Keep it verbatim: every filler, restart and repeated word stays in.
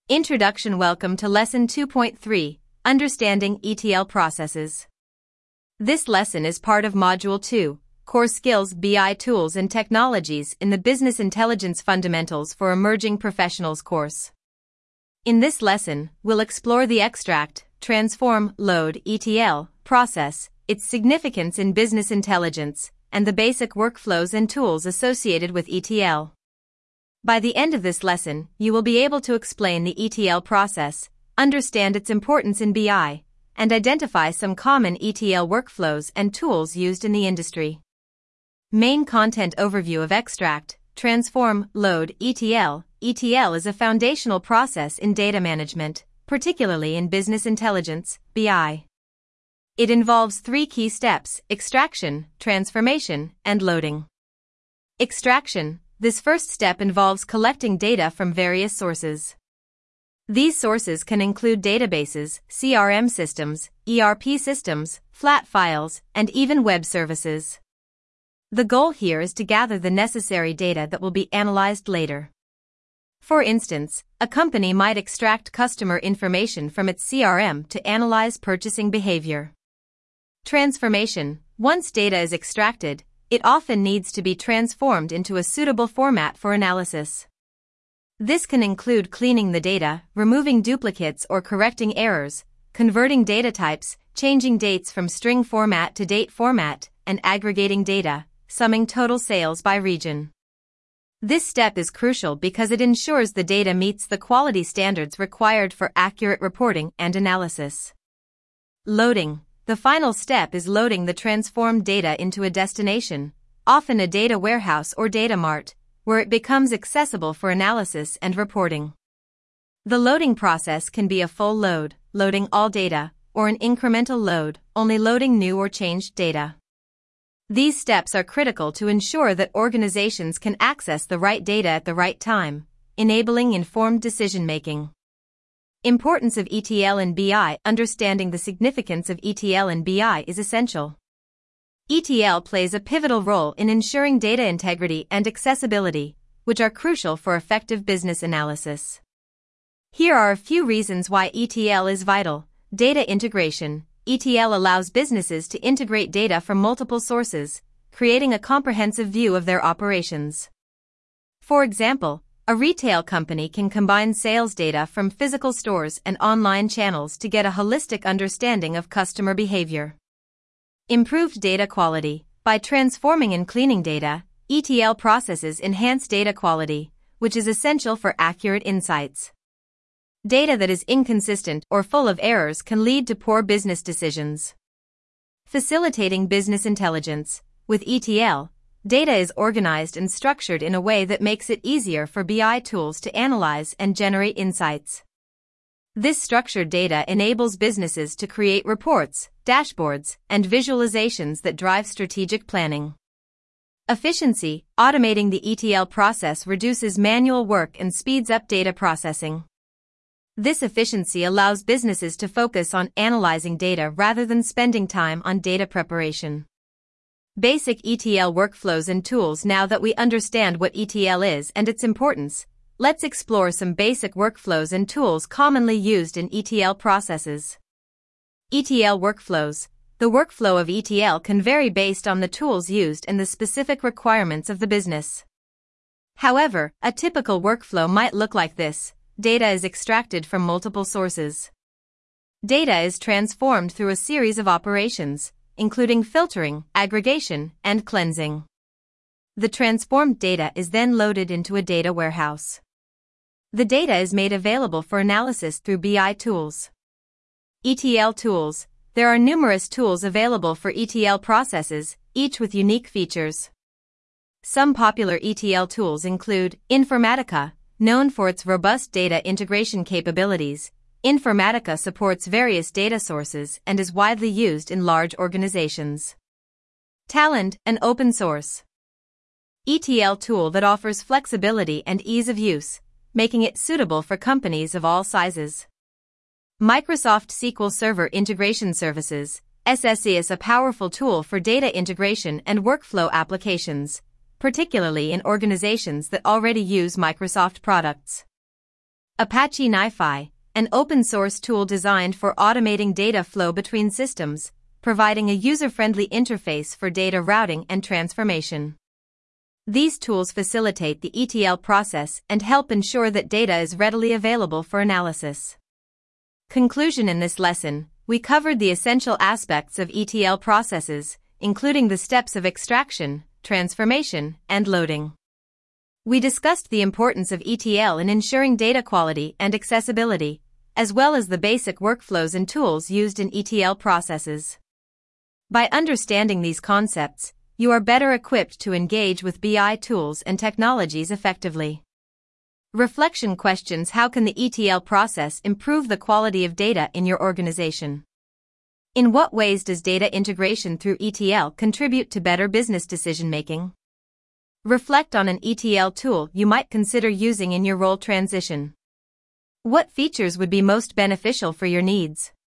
Introduction. Welcome to Lesson two point three, Understanding E T L Processes. This lesson is part of Module two, Core Skills B I Tools and Technologies in the Business Intelligence Fundamentals for Emerging Professionals course. In this lesson, we'll explore the extract, transform, load E T L process, its significance in business intelligence, and the basic workflows and tools associated with E T L. By the end of this lesson, you will be able to explain the E T L process, understand its importance in B I, and identify some common E T L workflows and tools used in the industry. Main content overview of extract, transform, load E T L. E T L is a foundational process in data management, particularly in business intelligence, B I. It involves three key steps: extraction, transformation, and loading. Extraction. This first step involves collecting data from various sources. These sources can include databases, C R M systems, E R P systems, flat files, and even web services. The goal here is to gather the necessary data that will be analyzed later. For instance, a company might extract customer information from its C R M to analyze purchasing behavior. Transformation. Once data is extracted, it often needs to be transformed into a suitable format for analysis. This can include cleaning the data, removing duplicates or correcting errors, converting data types, changing dates from string format to date format, and aggregating data, summing total sales by region. This step is crucial because it ensures the data meets the quality standards required for accurate reporting and analysis. Loading. The final step is loading the transformed data into a destination, often a data warehouse or data mart, where it becomes accessible for analysis and reporting. The loading process can be a full load, loading all data, or an incremental load, only loading new or changed data. These steps are critical to ensure that organizations can access the right data at the right time, enabling informed decision-making. Importance of E T L in B I. Understanding the significance of E T L in B I is essential. E T L plays a pivotal role in ensuring data integrity and accessibility, which are crucial for effective business analysis. Here are a few reasons why E T L is vital. Data integration. E T L allows businesses to integrate data from multiple sources, creating a comprehensive view of their operations. For example, a retail company can combine sales data from physical stores and online channels to get a holistic understanding of customer behavior. Improved data quality. By transforming and cleaning data, E T L processes enhance data quality, which is essential for accurate insights. Data that is inconsistent or full of errors can lead to poor business decisions. Facilitating business intelligence. With E T L, data is organized and structured in a way that makes it easier for B I tools to analyze and generate insights. This structured data enables businesses to create reports, dashboards, and visualizations that drive strategic planning. Efficiency. Automating the E T L process reduces manual work and speeds up data processing. This efficiency allows businesses to focus on analyzing data rather than spending time on data preparation. Basic E T L workflows and tools. Now that we understand what E T L is and its importance, let's explore some basic workflows and tools commonly used in E T L processes. E T L workflows. The workflow of E T L can vary based on the tools used and the specific requirements of the business. However, a typical workflow might look like this. Data is extracted from multiple sources. Data is transformed through a series of operations, including filtering, aggregation, and cleansing. The transformed data is then loaded into a data warehouse. The data is made available for analysis through B I tools. E T L tools. There are numerous tools available for E T L processes, each with unique features. Some popular E T L tools include Informatica, known for its robust data integration capabilities. Informatica supports various data sources and is widely used in large organizations. Talend, an open source E T L tool that offers flexibility and ease of use, making it suitable for companies of all sizes. Microsoft S Q L Server Integration Services, S S I, is a powerful tool for data integration and workflow applications, particularly in organizations that already use Microsoft products. Apache NiFi, an open-source tool designed for automating data flow between systems, providing a user-friendly interface for data routing and transformation. These tools facilitate the E T L process and help ensure that data is readily available for analysis. Conclusion: in this lesson, we covered the essential aspects of E T L processes, including the steps of extraction, transformation, and loading. We discussed the importance of E T L in ensuring data quality and accessibility, as well as the basic workflows and tools used in E T L processes. By understanding these concepts, you are better equipped to engage with B I tools and technologies effectively. Reflection questions: how can the E T L process improve the quality of data in your organization? In what ways does data integration through E T L contribute to better business decision-making? Reflect on an E T L tool you might consider using in your role transition. What features would be most beneficial for your needs?